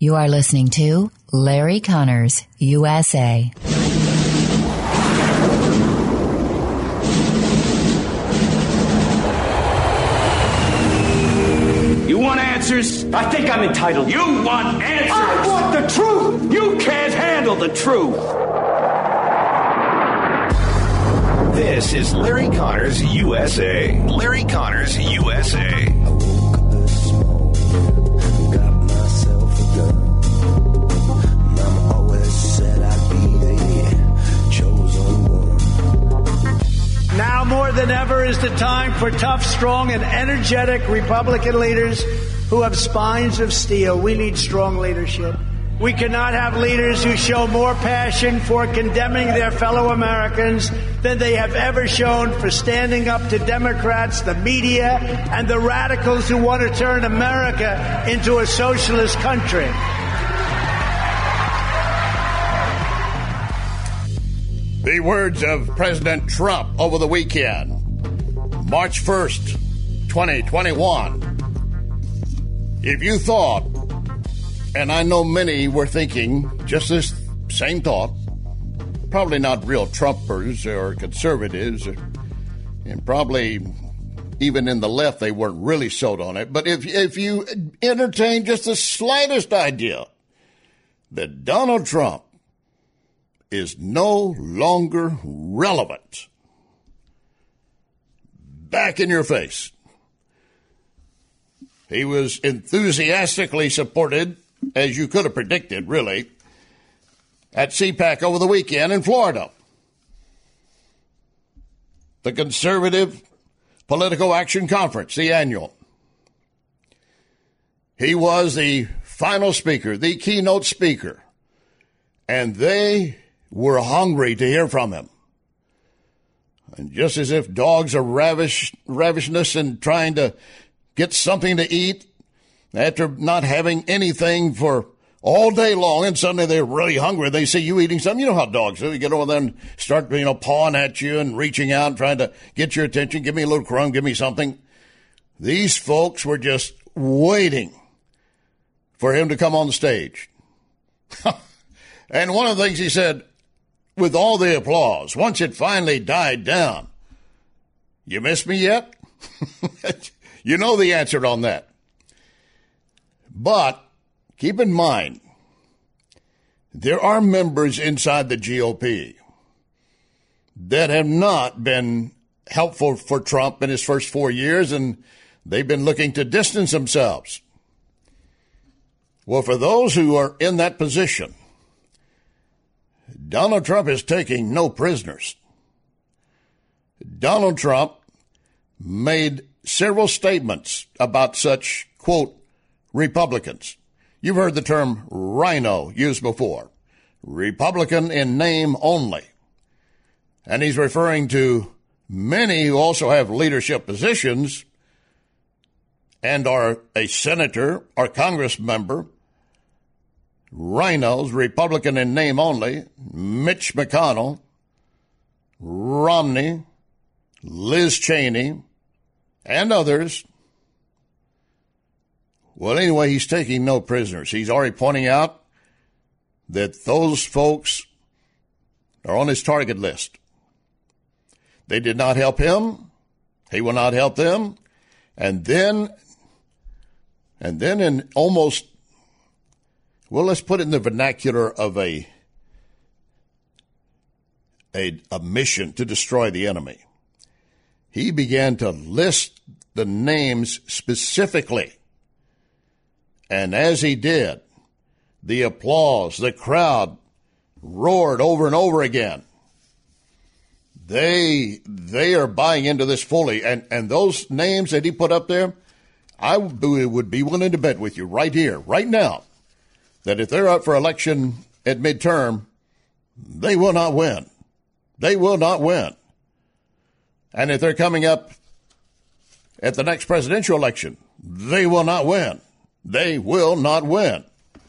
You are listening to Larry Connors, USA. You want answers? I think I'm entitled. You want answers? I want the truth! You can't handle the truth! This is Larry Connors, USA. Larry Connors, USA. Now more than ever is the time for tough, strong, and energetic Republican leaders who have spines of steel. We need strong leadership. We cannot have leaders who show more passion for condemning their fellow Americans than they have ever shown for standing up to Democrats, the media, and the radicals who want to turn America into a socialist country. The words of President Trump over the weekend, March 1st, 2021. If you thought, and I know many were thinking just this same thought, probably not real Trumpers or conservatives, and probably even in the left they weren't really sold on it, but if you entertain just the slightest idea that Donald Trump is no longer relevant, back in your face. He was enthusiastically supported, as you could have predicted, really, at CPAC over the weekend in Florida. The Conservative Political Action Conference, the annual. He was the final speaker, the keynote speaker, and they were hungry to hear from him. And just as if dogs are ravishness and trying to get something to eat after not having anything for all day long, and suddenly they're really hungry, they see you eating something. You know how dogs do. You get over there and start, pawing at you and reaching out, trying to get your attention. Give me a little crumb, give me something. These folks were just waiting for him to come on the stage. And one of the things he said, with all the applause, once it finally died down, you miss me yet? You know the answer on that. But keep in mind, there are members inside the GOP that have not been helpful for Trump in his first 4 years, and they've been looking to distance themselves. Well, for those who are in that position, Donald Trump is taking no prisoners. Donald Trump made several statements about such, quote, Republicans. You've heard the term rhino used before. Republican in name only. And he's referring to many who also have leadership positions and are a senator or Congress member. Rhinos, Republican in name only, Mitch McConnell, Romney, Liz Cheney, and others. Well, anyway, he's taking no prisoners. He's already pointing out that those folks are on his target list. They did not help him. He will not help them. And then in almost, well, let's put it in the vernacular of a mission to destroy the enemy. He began to list the names specifically. And as he did, the applause, the crowd roared over and over again. They are buying into this fully. And those names that he put up there, I would be willing to bet with you right here, right now, that if they're up for election at midterm, they will not win. They will not win. And if they're coming up at the next presidential election, they will not win. They will not win.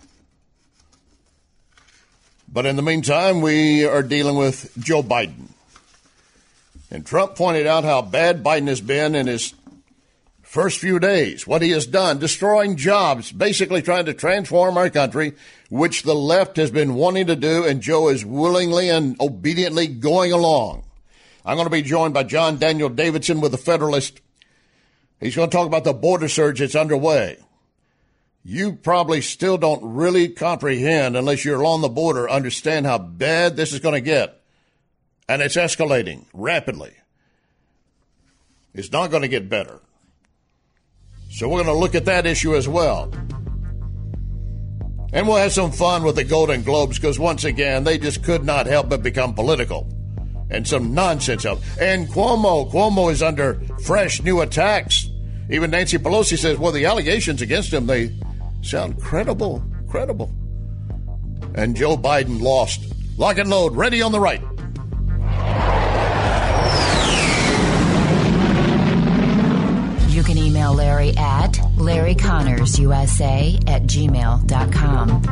But in the meantime, we are dealing with Joe Biden. And Trump pointed out how bad Biden has been in his first few days, what he has done, destroying jobs, basically trying to transform our country, which the left has been wanting to do, and Joe is willingly and obediently going along. I'm going to be joined by John Daniel Davidson with the Federalist. He's going to talk about the border surge that's underway. You probably still don't really comprehend, unless you're along the border, understand how bad this is going to get. And it's escalating rapidly. It's not going to get better. So we're going to look at that issue as well. And we'll have some fun with the Golden Globes, because once again, they just could not help but become political. And some nonsense of. And Cuomo is under fresh new attacks. Even Nancy Pelosi says, well, the allegations against him, they sound credible. And Joe Biden lost. Lock and load, ready on the right. You can email Larry at LarryConnorsUSA@gmail.com.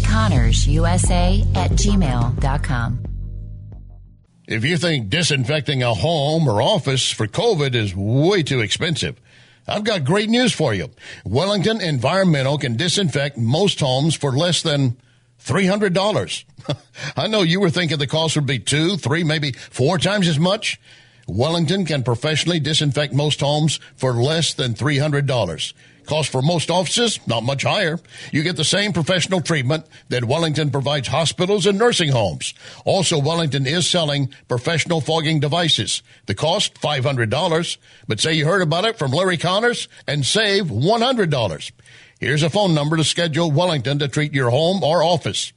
LarryConnorsUSA@gmail.com. If you think disinfecting a home or office for COVID is way too expensive, I've got great news for you. Wellington Environmental can disinfect most homes for less than $300. I know you were thinking the cost would be 2, 3, maybe 4 times as much. Wellington can professionally disinfect most homes for less than $300. Cost for most offices, not much higher. You get the same professional treatment that Wellington provides hospitals and nursing homes. Also, Wellington is selling professional fogging devices. The cost, $500. But say you heard about it from Larry Connors and save $100. Here's a phone number to schedule Wellington to treat your home or office.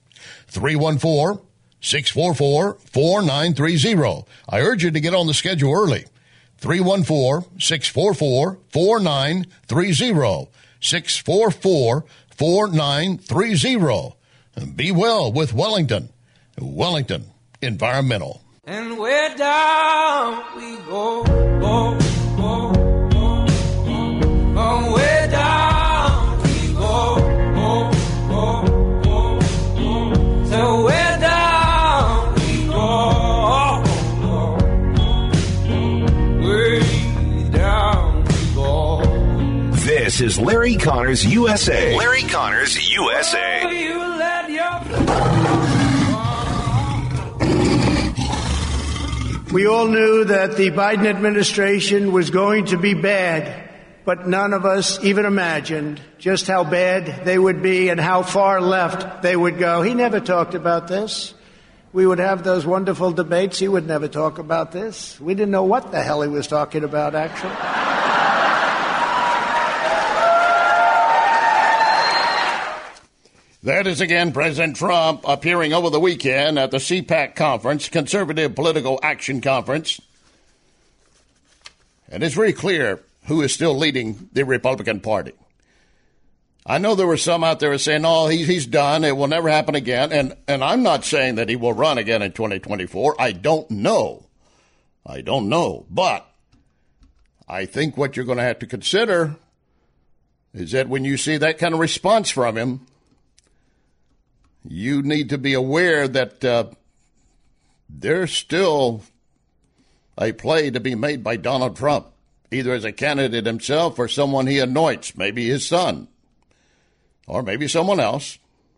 314-644-4930. I urge you to get on the schedule early. 314-644-4930. 644-4930. Be well with Wellington. Wellington Environmental. And where down we go, go, go, go, go. Where down we go, go, go, go, go. So where down we go, way down we go. This is Larry Connors USA. Larry Connors USA. You let your We all knew that the Biden administration was going to be bad, but none of us even imagined just how bad they would be and how far left they would go. He never talked about this. We would have those wonderful debates. He would never talk about this. We didn't know what the hell he was talking about, actually. That is again President Trump appearing over the weekend at the CPAC conference, Conservative Political Action Conference. And it's very clear who is still leading the Republican Party. I know there were some out there saying, oh, he's done. It will never happen again. And I'm not saying that he will run again in 2024. I don't know. But I think what you're going to have to consider is that when you see that kind of response from him, you need to be aware that there's still a play to be made by Donald Trump, either as a candidate himself or someone he anoints, maybe his son, or maybe someone else.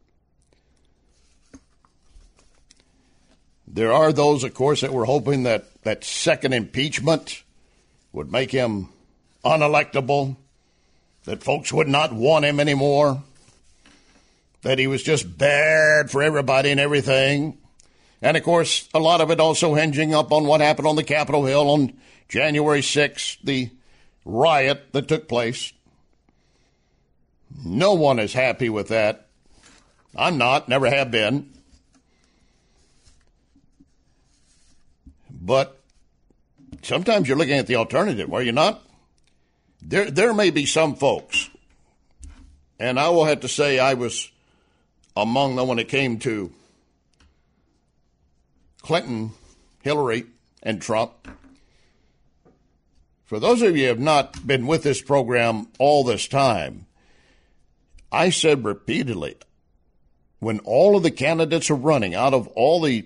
There are those, of course, that were hoping that that second impeachment would make him unelectable, that folks would not want him anymore, that he was just bad for everybody and everything. And, of course, a lot of it also hinging up on what happened on the Capitol Hill on January 6th, the riot that took place. No one is happy with that. I'm not, never have been. But sometimes you're looking at the alternative, are you not? There may be some folks, and I will have to say I was among them when it came to Clinton, Hillary, and Trump. For those of you who have not been with this program all this time, I said repeatedly, when all of the candidates are running, out of all the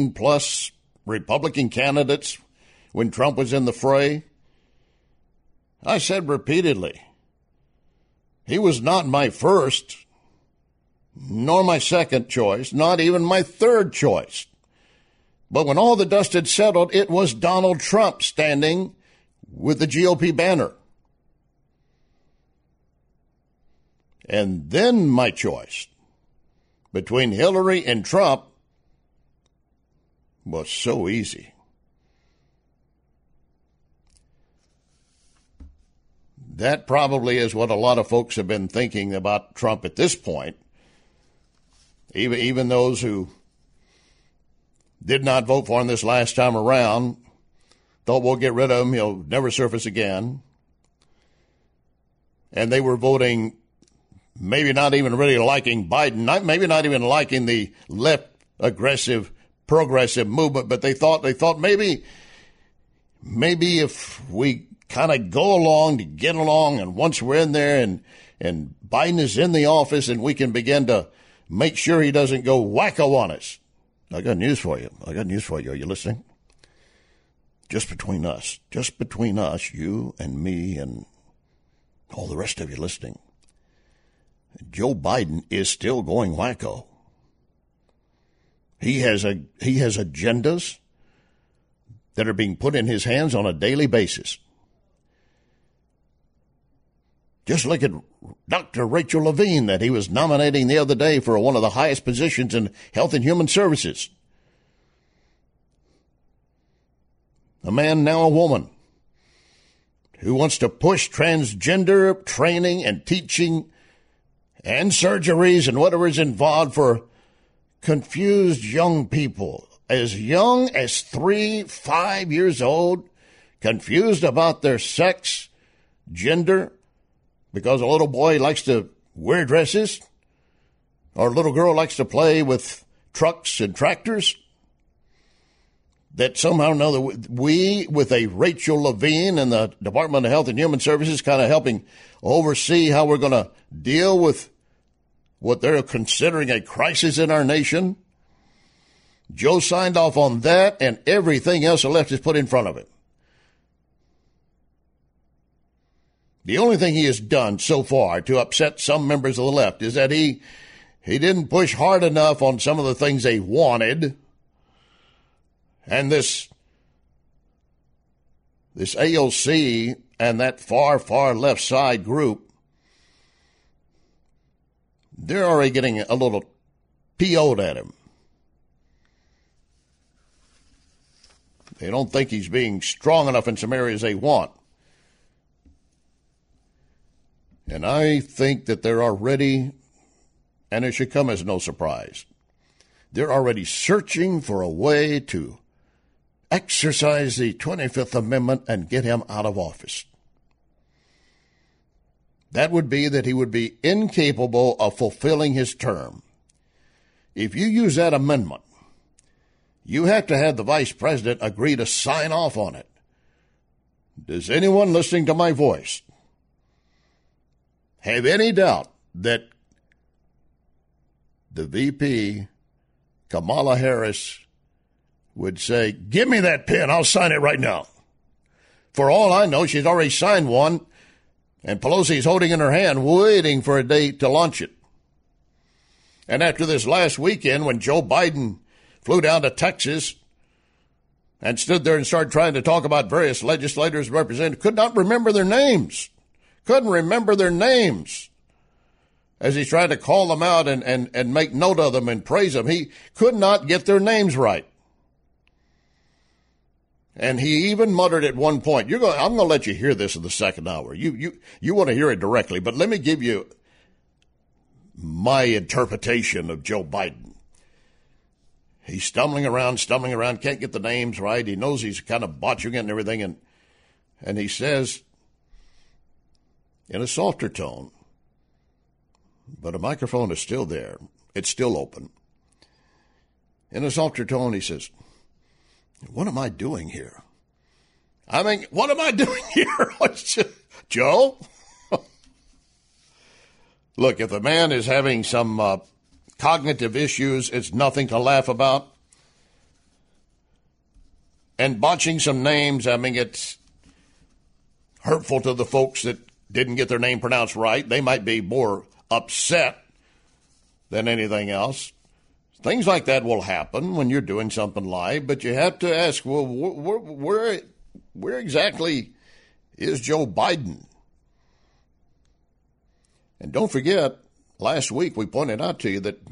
15-plus Republican candidates, when Trump was in the fray, I said repeatedly, he was not my first, nor my second choice, not even my third choice. But when all the dust had settled, it was Donald Trump standing with the GOP banner. And then my choice between Hillary and Trump was so easy. That probably is what a lot of folks have been thinking about Trump at this point. Even those who did not vote for him this last time around thought we'll get rid of him, he'll never surface again. And they were voting, maybe not even really liking Biden, maybe not even liking the left aggressive, progressive movement, but they thought maybe if we kind of go along to get along, and once we're in there and Biden is in the office and we can begin to make sure he doesn't go wacko on us. I got news for you. Are you listening? Just between us, you and me and all the rest of you listening. Joe Biden is still going wacko. He has agendas that are being put in his hands on a daily basis. Just look at Dr. Rachel Levine that he was nominating the other day for one of the highest positions in Health and Human Services. A man, now a woman, who wants to push transgender training and teaching and surgeries and whatever is involved for confused young people, as young as 3-5 years old, confused about their sex, gender, because a little boy likes to wear dresses or a little girl likes to play with trucks and tractors, that somehow or another we, with a Rachel Levine and the Department of Health and Human Services kind of helping oversee how we're going to deal with what they're considering a crisis in our nation. Joe signed off on that, and everything else the left has put in front of it. The only thing he has done so far to upset some members of the left is that he didn't push hard enough on some of the things they wanted. And this AOC and that far left side group, they're already getting a little PO'd at him. They don't think he's being strong enough in some areas they want. And I think that they're already, and it should come as no surprise, they're already searching for a way to exercise the 25th Amendment and get him out of office. That would be that he would be incapable of fulfilling his term. If you use that amendment, you have to have the vice president agree to sign off on it. Does anyone listening to my voice have any doubt that the VP, Kamala Harris, would say, give me that pen, I'll sign it right now? For all I know, she's already signed one, and Pelosi's holding in her hand, waiting for a day to launch it. And after this last weekend, when Joe Biden flew down to Texas and stood there and started trying to talk about various legislators and representatives, could not remember their names. Couldn't remember their names as he tried to call them out and make note of them and praise them. He could not get their names right. And he even muttered at one point, I'm going to let you hear this in the second hour. You want to hear it directly, but let me give you my interpretation of Joe Biden. He's stumbling around, can't get the names right. He knows he's kind of botching it and everything. And he says, in a softer tone, but a microphone is still there. It's still open. In a softer tone, he says, what am I doing here? I mean, what am I doing here? Joe? Look, if the man is having some cognitive issues, it's nothing to laugh about. And botching some names, I mean, hurtful to the folks that didn't get their name pronounced right. They might be more upset than anything else. Things like that will happen when you're doing something live, but you have to ask, well, where exactly is Joe Biden? And don't forget, last week we pointed out to you that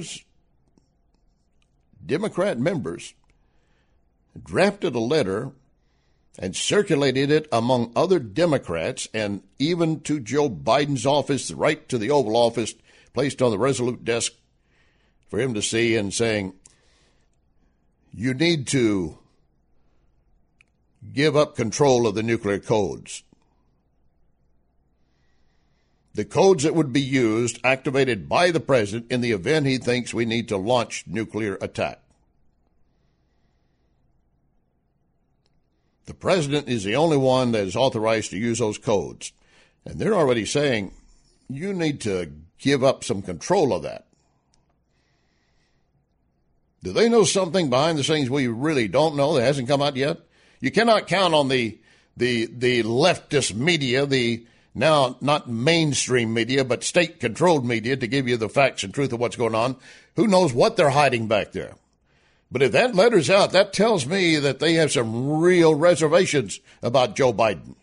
Democrat members, drafted a letter and circulated it among other Democrats and even to Joe Biden's office, right to the Oval Office, placed on the Resolute desk for him to see, and saying, you need to give up control of the nuclear codes. The codes that would be used, activated by the president in the event he thinks we need to launch nuclear attack. The president is the only one that is authorized to use those codes. And they're already saying, you need to give up some control of that. Do they know something behind the scenes we really don't know that hasn't come out yet? You cannot count on the leftist media, the now not mainstream media, but state-controlled media to give you the facts and truth of what's going on. Who knows what they're hiding back there? But if that letter's out, that tells me that they have some real reservations about Joe Biden.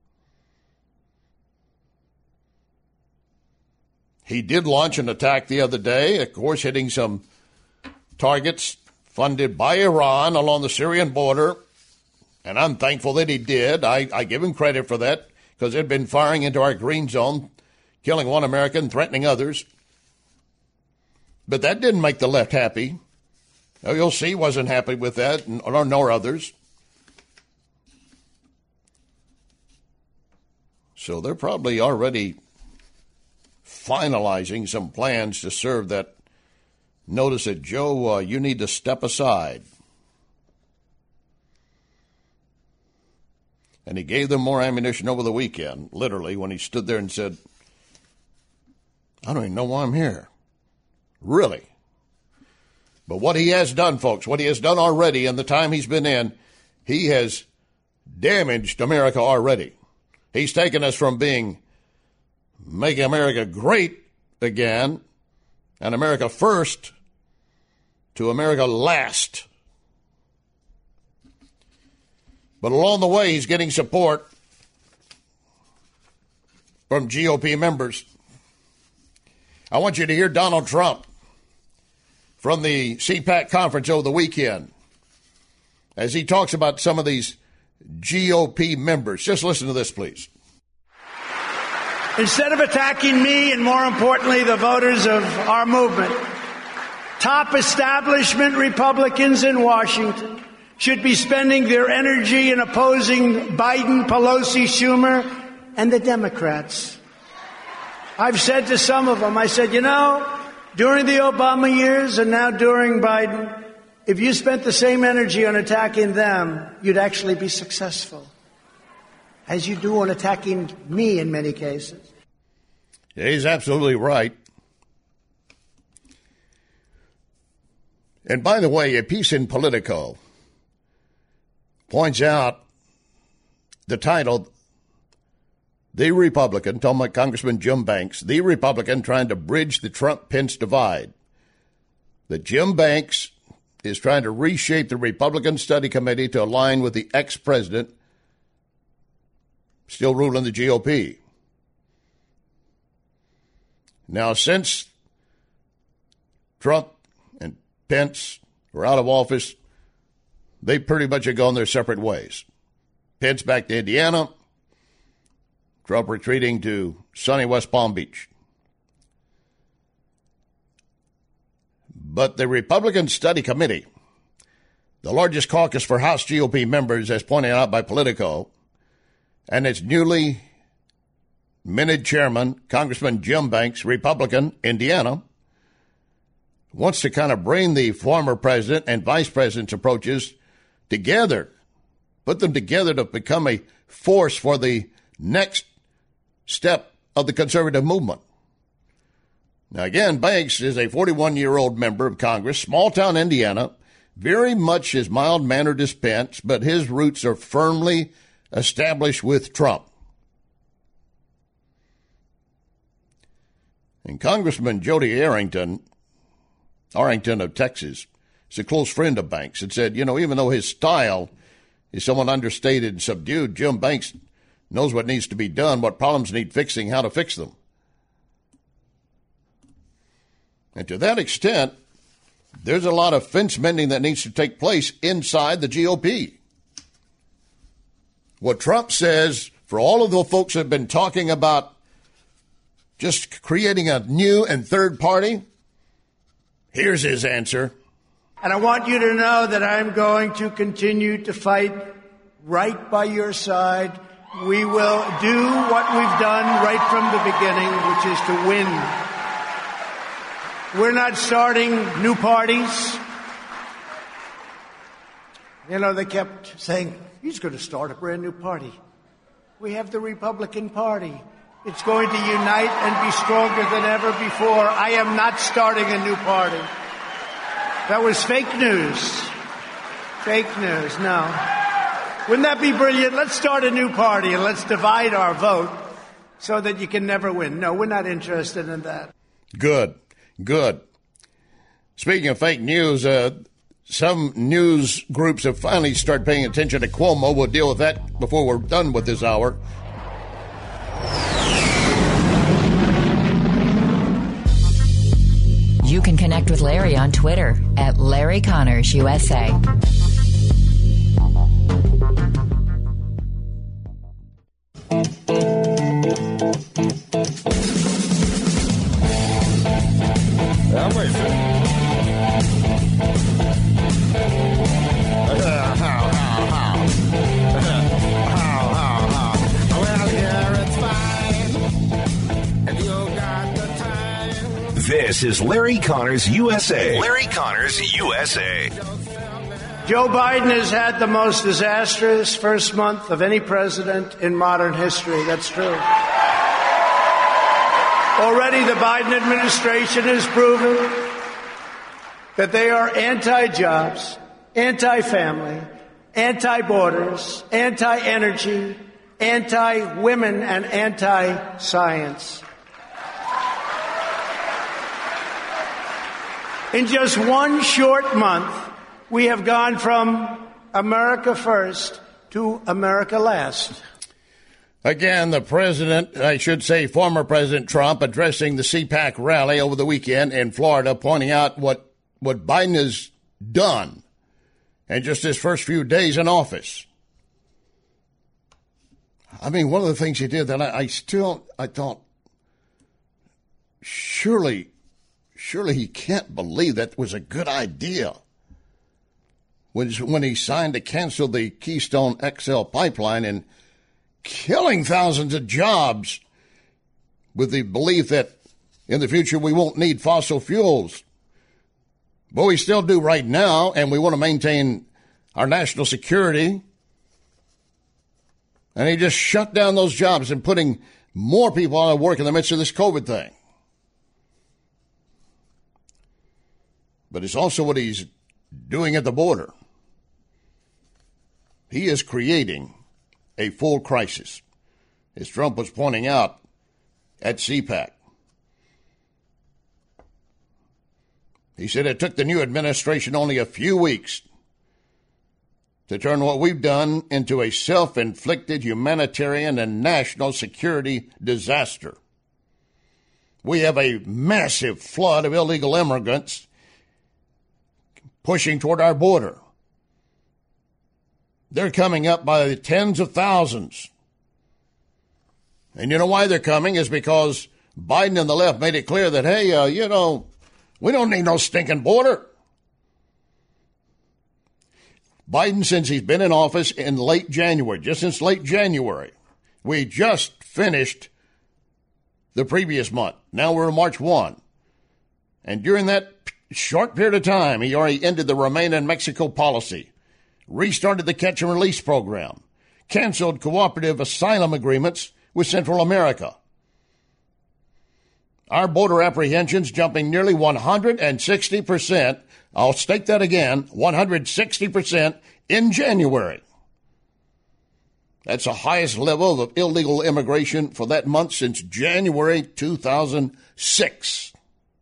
He did launch an attack the other day, of course, hitting some targets funded by Iran along the Syrian border. And I'm thankful that he did. I give him credit for that, because they'd been firing into our green zone, killing one American, threatening others. But that didn't make the left happy. Now, you'll see, wasn't happy with that, nor others. So they're probably already finalizing some plans to serve that notice that, Joe, you need to step aside. And he gave them more ammunition over the weekend, literally, when he stood there and said, I don't even know why I'm here. Really. But what he has done, folks, what he has done already in the time he's been in, he has damaged America already. He's taken us from making America great again and America first to America last. But along the way, he's getting support from GOP members. I want you to hear Donald Trump from the CPAC conference over the weekend as he talks about some of these GOP members. Just listen to this, please. Instead of attacking me and, more importantly, the voters of our movement, top establishment Republicans in Washington should be spending their energy in opposing Biden, Pelosi, Schumer, and the Democrats. I've said to some of them, I said, during the Obama years and now during Biden, if you spent the same energy on attacking them, you'd actually be successful, as you do on attacking me in many cases. Yeah, he's absolutely right. And by the way, a piece in Politico points out the title, The Republican, talking about Congressman Jim Banks, the Republican trying to bridge the Trump-Pence divide. That Jim Banks is trying to reshape the Republican Study Committee to align with the ex-president still ruling the GOP. Now, since Trump and Pence were out of office, they pretty much have gone their separate ways. Pence back to Indiana, Trump retreating to sunny West Palm Beach. But the Republican Study Committee, the largest caucus for House GOP members, as pointed out by Politico, and its newly minted chairman, Congressman Jim Banks, Republican, Indiana, wants to kind of bring the former president and vice president's approaches together, put them together to become a force for the next step of the conservative movement. Now, again, Banks is a 41-year-old member of Congress, small-town Indiana, very much as mild-mannered as Pence, but his roots are firmly established with Trump. And Congressman Jody Arrington of Texas, is a close friend of Banks, and said, even though his style is somewhat understated and subdued, Jim Banks knows what needs to be done, what problems need fixing, how to fix them. And to that extent, there's a lot of fence mending that needs to take place inside the GOP. What Trump says, for all of the folks that have been talking about just creating a new and third party, here's his answer. And I want you to know that I'm going to continue to fight right by your side. We will do what we've done right from the beginning, which is to win. We're not starting new parties. They kept saying, he's going to start a brand new party. We have the Republican Party. It's going to unite and be stronger than ever before. I am not starting a new party. That was fake news. Fake news, no. Wouldn't that be brilliant? Let's start a new party and let's divide our vote so that you can never win. No, we're not interested in that. Good. Speaking of fake news, some news groups have finally started paying attention to Cuomo. We'll deal with that before we're done with this hour. You can connect with Larry on Twitter at Larry Connors USA. This is Larry Connors USA. Larry Connors USA. Joe Biden has had the most disastrous first month of any president in modern history. That's true. Already the Biden administration has proven that they are anti-jobs, anti-family, anti-borders, anti-energy, anti-women, and anti-science. In just one short month, we have gone from America first to America last. Again, the president, I should say former President Trump, addressing the CPAC rally over the weekend in Florida, pointing out what Biden has done in just his first few days in office. I mean, one of the things he did that I thought, surely he can't believe that was a good idea. When he signed to cancel the Keystone XL pipeline and killing thousands of jobs with the belief that in the future we won't need fossil fuels. But we still do right now, and we want to maintain our national security. And he just shut down those jobs and putting more people out of work in the midst of this COVID thing. But it's also what he's doing at the border. He is creating a full crisis, as Trump was pointing out at CPAC. He said it took the new administration only a few weeks to turn what we've done into a self-inflicted humanitarian and national security disaster. We have a massive flood of illegal immigrants pushing toward our border. They're coming up by the tens of thousands. And you know why they're coming is because Biden and the left made it clear that, hey, we don't need no stinking border. Biden, since he's been in office in late January, just since late January, we just finished the previous month. Now we're in March 1. And during that short period of time, he already ended the Remain in Mexico policy, restarted the catch and release program, canceled cooperative asylum agreements with Central America. Our border apprehensions jumping nearly 160%. I'll state that again, 160% in January. That's the highest level of illegal immigration for that month since January 2006.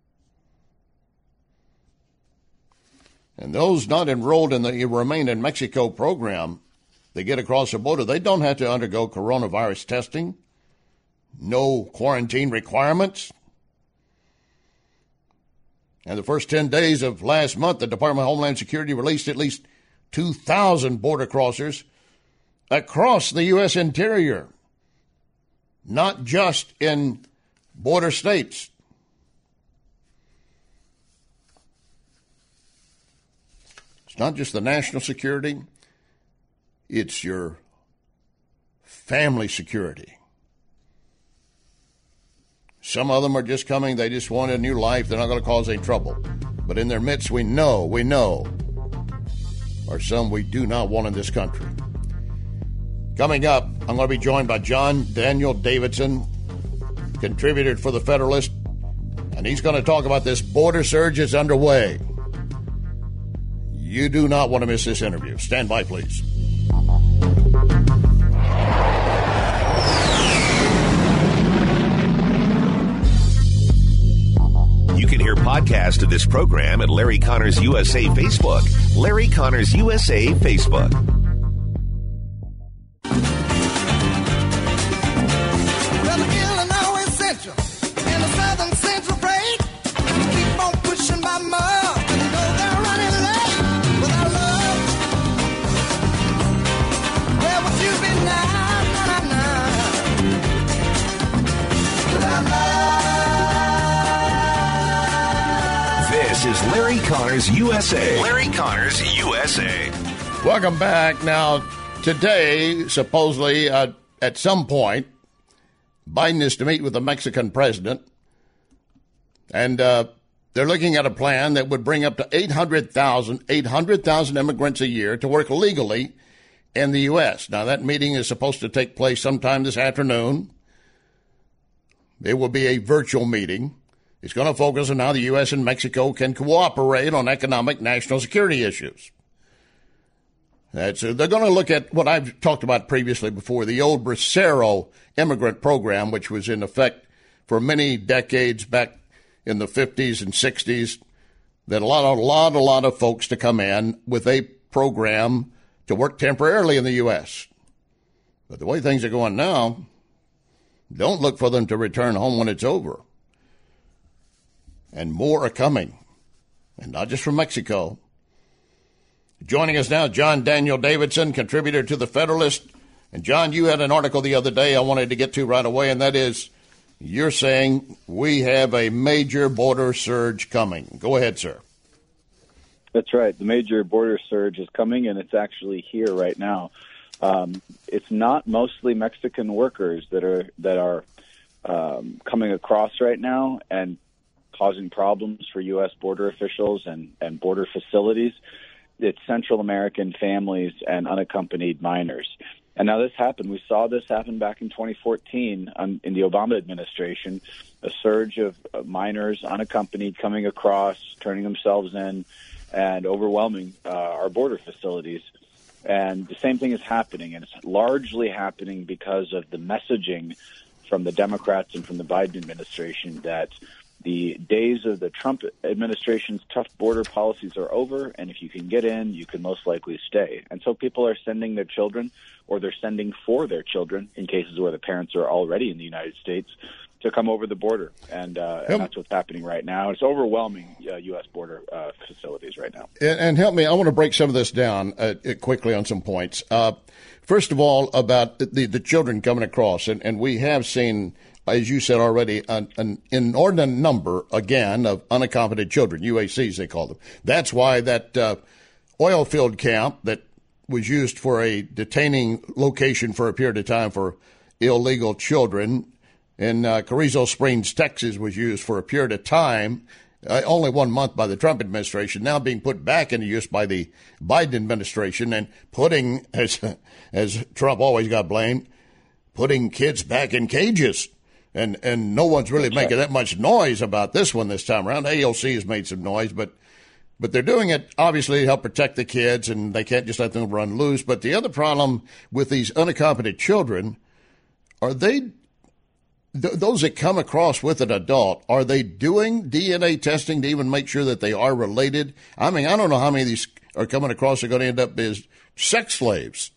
And those not enrolled in the Remain in Mexico program, they get across the border, they don't have to undergo coronavirus testing, no quarantine requirements. And the first 10 days of last month, the Department of Homeland Security released at least 2,000 border crossers across the U.S. interior, not just in border states. It's not just the national security, it's your family security. Some of them are just coming, they just want a new life, they're not going to cause any trouble. But in their midst, we know, are some we do not want in this country. Coming up, I'm going to be joined by John Daniel Davidson, contributor for The Federalist, and he's going to talk about this border surge that's underway. You do not want to miss this interview. Stand by, please. You can hear podcasts of this program at Larry Connors USA Facebook. Larry Connors USA Facebook. Well, the Illinois Central and the Southern Central break keep on pushing my mug, and though they're running late without love, where would you be now, without love? This is Larry Connors USA. Larry Connors USA. Welcome back. Now, today, supposedly, at some point, Biden is to meet with the Mexican president, and they're looking at a plan that would bring up to 800,000 immigrants a year to work legally in the U.S. Now, that meeting is supposed to take place sometime this afternoon. It will be a virtual meeting. It's going to focus on how the U.S. and Mexico can cooperate on economic national security issues. They're going to look at what I've talked about previously before, the old Bracero immigrant program, which was in effect for many decades back in the 50s and 60s, that allowed a lot of folks to come in with a program to work temporarily in the U.S. But the way things are going now, don't look for them to return home when it's over. And more are coming, and not just from Mexico. Joining us now, John Daniel Davidson, contributor to The Federalist. And, John, you had an article the other day I wanted to get to right away, and that is you're saying we have a major border surge coming. Go ahead, sir. That's right. The major border surge is coming, and it's actually here right now. It's not mostly Mexican workers that are coming across right now and causing problems for U.S. border officials and border facilities. It's Central American families and unaccompanied minors. And now this happened. We saw this happen back in 2014 in the Obama administration, a surge of minors unaccompanied coming across, turning themselves in, and overwhelming our border facilities. And the same thing is happening, and it's largely happening because of the messaging from the Democrats and from the Biden administration that the days of the Trump administration's tough border policies are over, and if you can get in, you can most likely stay. And so people are sending their children, or they're sending for their children in cases where the parents are already in the United States, to come over the border. And that's what's happening right now. It's overwhelming U.S. border facilities right now. And help me, I want to break some of this down quickly on some points. First of all, about the children coming across, and we have seen, as you said already, an inordinate number, again, of unaccompanied children, UACs they call them. That's why that oil field camp that was used for a detaining location for a period of time for illegal children in Carrizo Springs, Texas, was used for a period of time, only 1 month by the Trump administration, now being put back into use by the Biden administration and putting, as Trump always got blamed, putting kids back in cages. And no one's really making that much noise about this one this time around. AOC has made some noise, but But they're doing it, obviously, to help protect the kids, and they can't just let them run loose. But the other problem with these unaccompanied children, are they, those that come across with an adult, are they doing DNA testing to even make sure that they are related? I mean, I don't know how many of these are coming across are going to end up as sex slaves.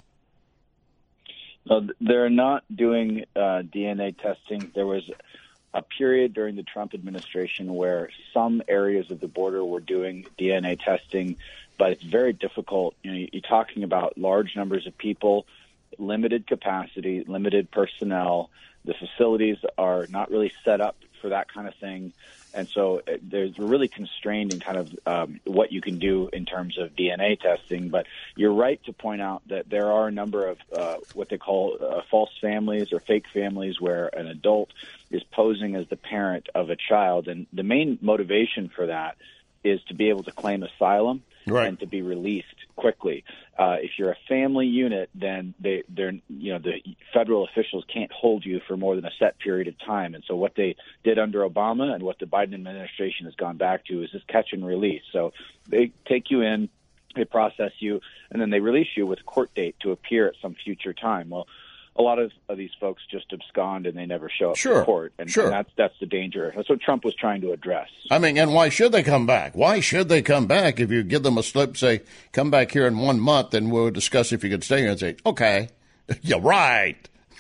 No, they're not doing DNA testing. There was a period during the Trump administration where some areas of the border were doing DNA testing, but it's very difficult. You know, you're talking about large numbers of people, limited capacity, limited personnel. The facilities are not really set up for that kind of thing. And so there's really constrained in kind of what you can do in terms of DNA testing. But you're right to point out that there are a number of what they call false families or fake families where an adult is posing as the parent of a child. And the main motivation for that is to be able to claim asylum and to be released quickly. If you're a family unit, then the federal officials can't hold you for more than a set period of time. And so what they did under Obama and what the Biden administration has gone back to is this catch and release. So they take you in, they process you, and then they release you with a court date to appear at some future time. Well, a lot of these folks just abscond and they never show up to court. And that's the danger. That's what Trump was trying to address. I mean, and why should they come back? Why should they come back? If you give them a slip, say, come back here in 1 month, and we'll discuss if you can stay here, and say, okay, you're right.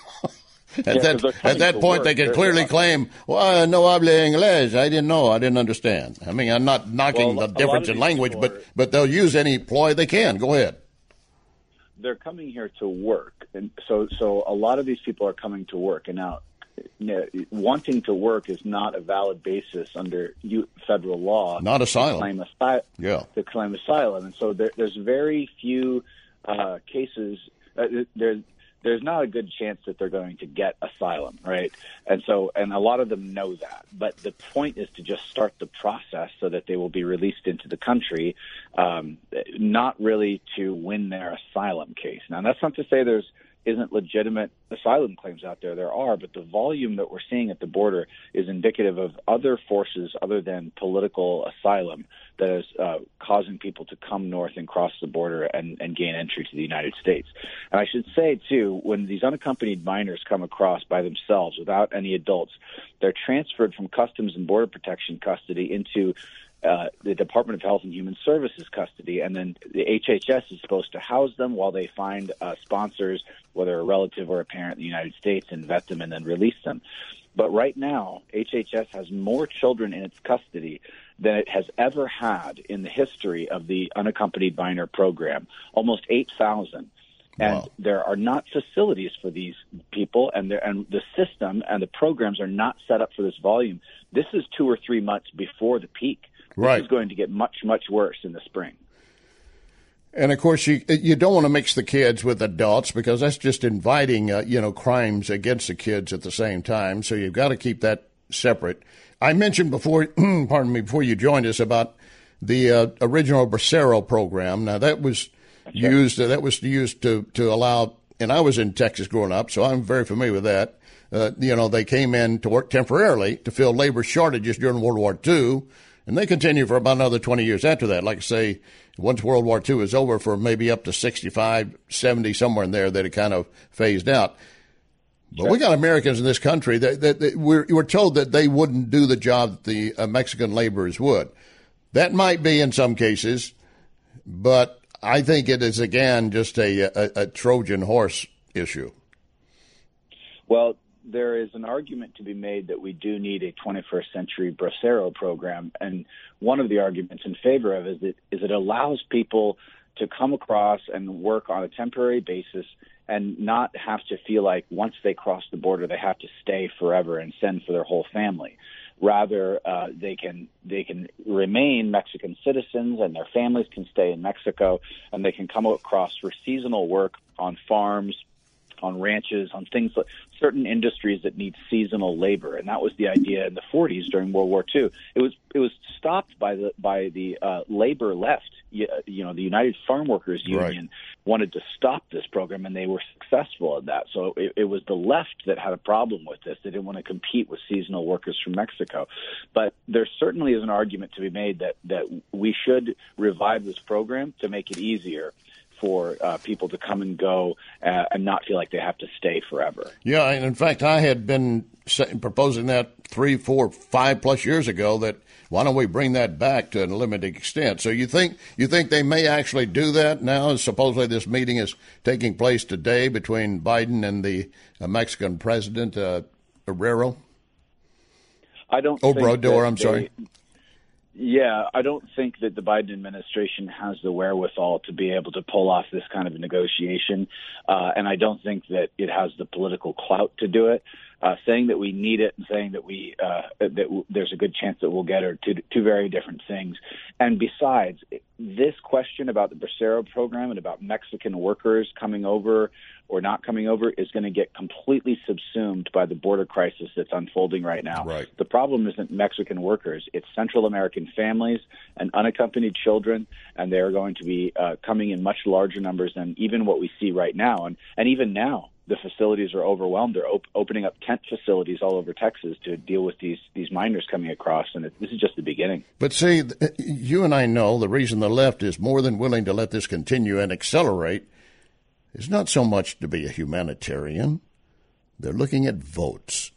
At that point, they can clearly claim, well, no habla inglés. I didn't know. I didn't understand. I mean, I'm not knocking the difference in language, but they'll use any ploy they can. Go ahead. They're coming here to work, and so a lot of these people are coming to work. And now, wanting to work is not a valid basis under federal law. Not asylum. To claim asylum, and so there's very few cases. There's not a good chance that they're going to get asylum, right? And a lot of them know that. But the point is to just start the process so that they will be released into the country, not really to win their asylum case. Now, that's not to say there isn't legitimate asylum claims out there. There are, but the volume that we're seeing at the border is indicative of other forces other than political asylum that is causing people to come north and cross the border and gain entry to the United States. And I should say, too, when these unaccompanied minors come across by themselves without any adults, they're transferred from Customs and Border Protection custody into the Department of Health and Human Services custody, and then the HHS is supposed to house them while they find sponsors, whether a relative or a parent in the United States, and vet them and then release them. But right now, HHS has more children in its custody than it has ever had in the history of the unaccompanied minor program, almost 8,000. And there are not facilities for these people, and the system and the programs are not set up for this volume. This is 2 or 3 months before the peak. This is going to get much, much worse in the spring. And, of course, you don't want to mix the kids with adults because that's just inviting, crimes against the kids at the same time. So you've got to keep that separate. I mentioned before, before you joined us about the original Bracero program. Now, that was used to allow, and I was in Texas growing up, so I'm very familiar with that. They came in to work temporarily to fill labor shortages during World War II. And they continue for about another 20 years after that. Like I say, once World War II is over, for maybe up to 65, 70, somewhere in there, that it kind of phased out. But we got Americans in this country that we're told that they wouldn't do the job that the Mexican laborers would. That might be in some cases, but I think it is, again, just a Trojan horse issue. Well, there is an argument to be made that we do need a 21st century Bracero program. And one of the arguments in favor of it is it allows people to come across and work on a temporary basis and not have to feel like once they cross the border, they have to stay forever and send for their whole family. Rather, they can remain Mexican citizens and their families can stay in Mexico, and they can come across for seasonal work on farms, on ranches, on things like certain industries that need seasonal labor, and that was the idea in the 40s during World War II. It was stopped by the labor left. You know, the United Farm Workers Union wanted to stop this program, and they were successful at that. So it was the left that had a problem with this. They didn't want to compete with seasonal workers from Mexico. But there certainly is an argument to be made that we should revive this program to make it easier for people to come and go and not feel like they have to stay forever. Yeah, and in fact, I had been proposing that 3, 4, 5 plus years ago that why don't we bring that back to a limited extent? So you think they may actually do that now? Supposedly this meeting is taking place today between Biden and the Mexican president, Obrador. I don't Obrador, I'm sorry. Yeah, I don't think that the Biden administration has the wherewithal to be able to pull off this kind of a negotiation, and I don't think that it has the political clout to do it. Saying that we need it and saying that there's a good chance that we'll get it are two very different things. And besides, this question about the Bracero program and about Mexican workers coming over or not coming over is going to get completely subsumed by the border crisis that's unfolding right now. Right. The problem isn't Mexican workers. It's Central American families and unaccompanied children, and they're going to be coming in much larger numbers than even what we see right now. And even now, the facilities are overwhelmed. They're opening up tent facilities all over Texas to deal with these miners coming across, and this is just the beginning. But see, you and I know the reason the left is more than willing to let this continue and accelerate is not so much to be a humanitarian. They're looking at votes.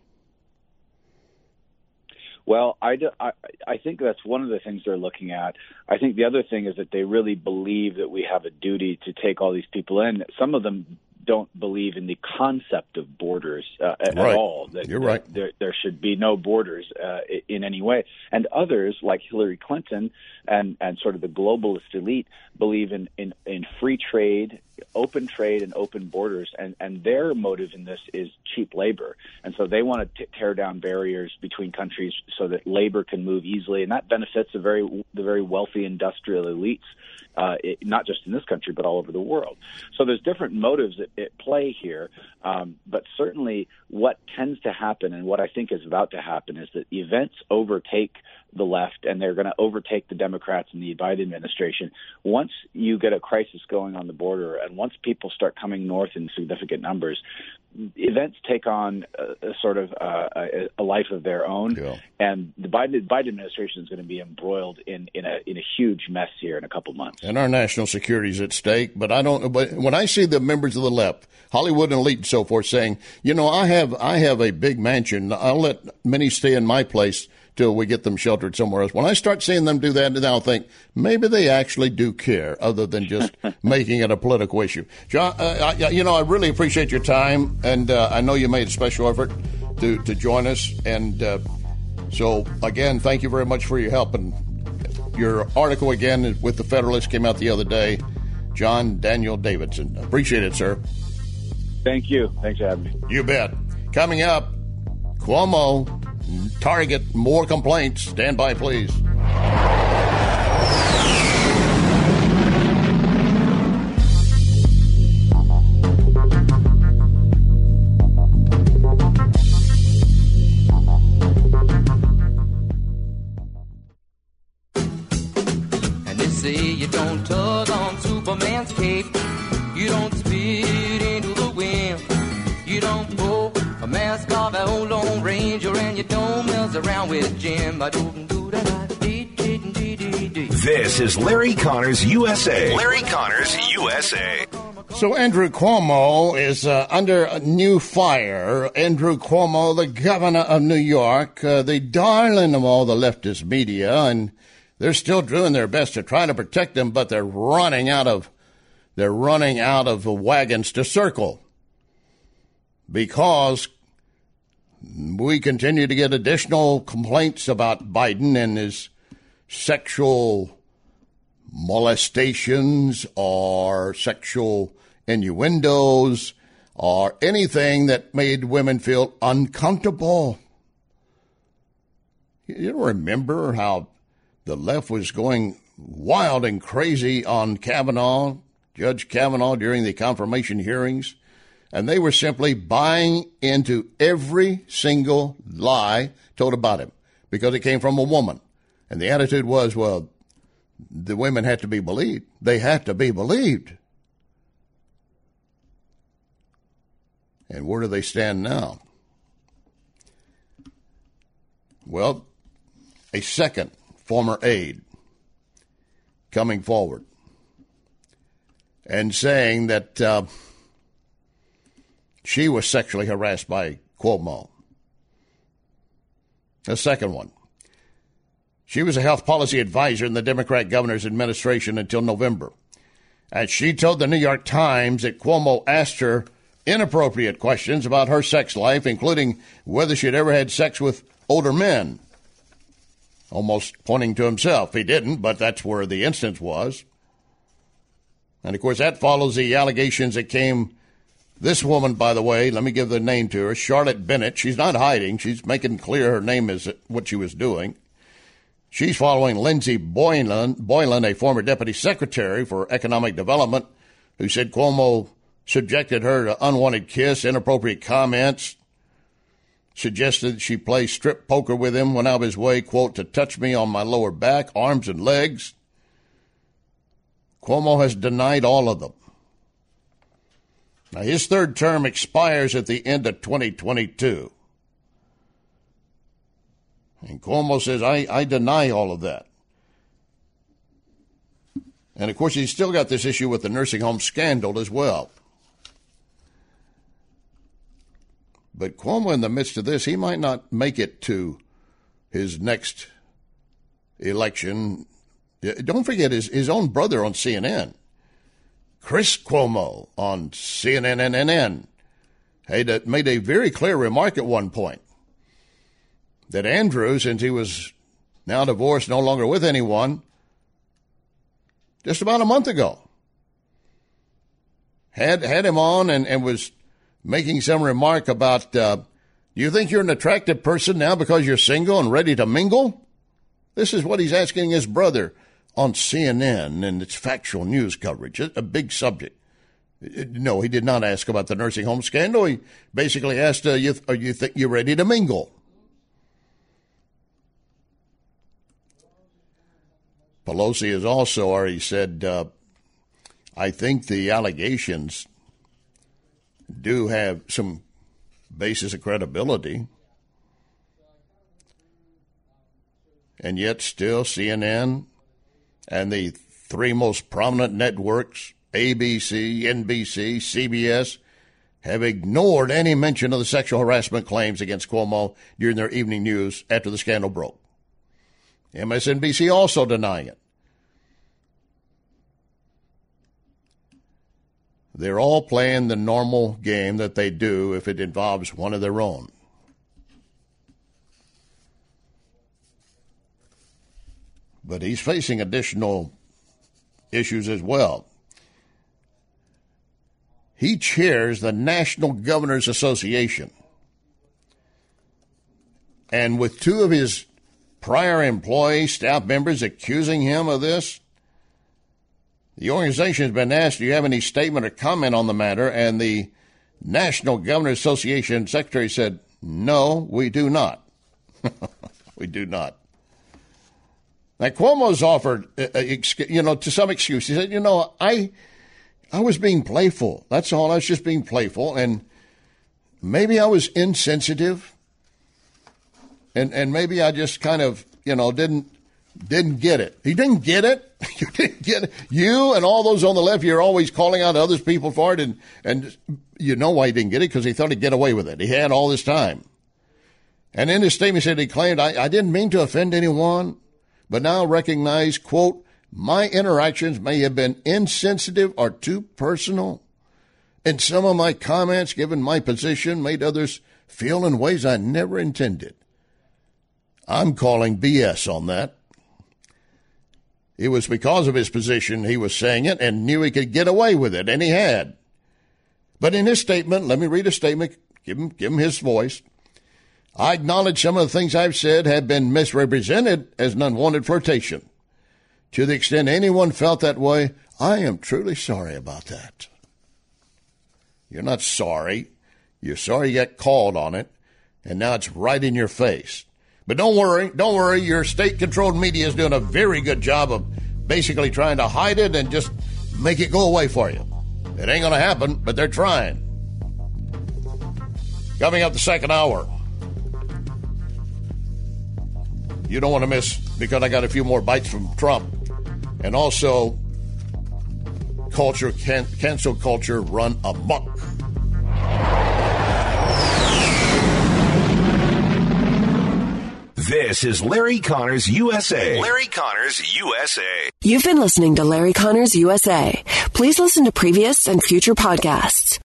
Well, I think that's one of the things they're looking at. I think the other thing is that they really believe that we have a duty to take all these people in. Some of them don't believe in the concept of borders at all. You're right. There should be no borders in any way. And others, like Hillary Clinton and sort of the globalist elite, believe in free trade, open trade, and open borders. And their motive in this is cheap labor. And so they want to tear down barriers between countries so that labor can move easily. And that benefits the very wealthy industrial elites. Not just in this country, but all over the world. So there's different motives at play here. But certainly what tends to happen and what I think is about to happen is that events overtake the left, and they're going to overtake the Democrats and the Biden administration. Once you get a crisis going on the border and once people start coming north in significant numbers, events take on a life of their own, and the Biden administration is going to be embroiled in a huge mess here in a couple months. And our national security is at stake. But when I see the members of the left, Hollywood and elite and so forth, saying, I have a big mansion, I'll let many stay in my place till we get them sheltered somewhere else. When I start seeing them do that, then I'll think maybe they actually do care, other than just making it a political issue. John, I really appreciate your time, and I know you made a special effort to join us. And so, again, thank you very much for your help. And your article, again, with the Federalist came out the other day. John Daniel Davidson. Appreciate it, sir. Thank you. Thanks for having me. You bet. Coming up, Cuomo. Target more complaints. Stand by, please. And they say you don't tug on Superman's cape, you don't spit into the wind, you don't pull a mask off an old Lone Ranger, and you don't mess around with Jim. This is Larry Connors USA. Larry Connors USA. So Andrew Cuomo is under a new fire. Andrew Cuomo, the governor of New York, the darling of all the leftist media, and they're still doing their best to try to protect him, but they're running out of wagons to circle, because we continue to get additional complaints about Biden and his sexual molestations or sexual innuendos or anything that made women feel uncomfortable. You remember how the left was going wild and crazy on Kavanaugh, Judge Kavanaugh, during the confirmation hearings? And they were simply buying into every single lie told about him because it came from a woman. And the attitude was, well, the women had to be believed. They had to be believed. And where do they stand now? Well, a second former aide coming forward and saying that she was sexually harassed by Cuomo. The second one. She was a health policy advisor in the Democrat governor's administration until November. And she told the New York Times that Cuomo asked her inappropriate questions about her sex life, including whether she'd ever had sex with older men. Almost pointing to himself. He didn't, but that's where the instance was. And, of course, that follows the allegations that came. This woman, by the way, let me give the name to her, Charlotte Bennett. She's not hiding. She's making clear her name is what she was doing. She's following Lindsey Boylan, a former deputy secretary for economic development, who said Cuomo subjected her to unwanted kiss, inappropriate comments, suggested she play strip poker with him, went out of his way, quote, to touch me on my lower back, arms, and legs. Cuomo has denied all of them. Now, his third term expires at the end of 2022. And Cuomo says, I deny all of that. And, of course, he's still got this issue with the nursing home scandal as well. But Cuomo, in the midst of this, he might not make it to his next election. Don't forget his own brother on CNN, Chris Cuomo on CNN made a very clear remark at one point that Andrew, since he was now divorced, no longer with anyone, just about a month ago, had him on and was making some remark about, do you think you're an attractive person now because you're single and ready to mingle? This is what he's asking his brother on CNN and its factual news coverage, a big subject. No, he did not ask about the nursing home scandal. He basically asked, are you think you're ready to mingle? Pelosi has also already said, I think the allegations do have some basis of credibility. And yet still CNN and the three most prominent networks, ABC, NBC, CBS, have ignored any mention of the sexual harassment claims against Cuomo during their evening news after the scandal broke. MSNBC also denying it. They're all playing the normal game that they do if it involves one of their own. But he's facing additional issues as well. He chairs the National Governors Association. And with two of his prior employee staff members accusing him of this, the organization has been asked, do you have any statement or comment on the matter? And the National Governors Association secretary said, no, we do not. We do not. Now, Cuomo's offered, to some excuse. He said, I was being playful. That's all. I was just being playful. And maybe I was insensitive. And maybe I just kind of, didn't get it. He didn't get it. You didn't get it. You and all those on the left, you're always calling out other people for it. And you know why he didn't get it? Because he thought he'd get away with it. He had all this time. And in his statement, he said he claimed, I didn't mean to offend anyone, but now recognize, quote, my interactions may have been insensitive or too personal. And some of my comments, given my position, made others feel in ways I never intended. I'm calling BS on that. It was because of his position he was saying it and knew he could get away with it, and he had. But in his statement, let me read a statement, give him his voice. I acknowledge some of the things I've said have been misrepresented as an unwanted flirtation. To the extent anyone felt that way, I am truly sorry about that. You're not sorry. You're sorry you got called on it, and now it's right in your face. But don't worry. Your state-controlled media is doing a very good job of basically trying to hide it and just make it go away for you. It ain't going to happen, but they're trying. Coming up the second hour. You don't want to miss, because I got a few more bites from Trump. And also, cancel culture run amok. This is Larry Connors USA. Larry Connors USA. You've been listening to Larry Connors USA. Please listen to previous and future podcasts.